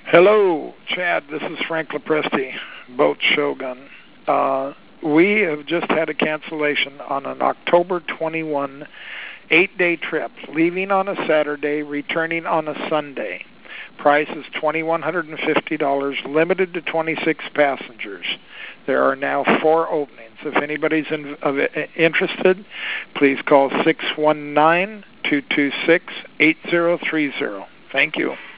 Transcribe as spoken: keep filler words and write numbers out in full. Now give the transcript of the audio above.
Hello, Chad. This is Frank Lopresti, Boat Shogun. Uh, we have just had a cancellation on an October twenty-first eight-day trip, leaving on a Saturday, returning on a Sunday. Price is two thousand one hundred fifty dollars, limited to twenty-six passengers. There are now four openings. If anybody's in, uh, interested, please call six one nine, two two six, eight zero three zero. Thank you.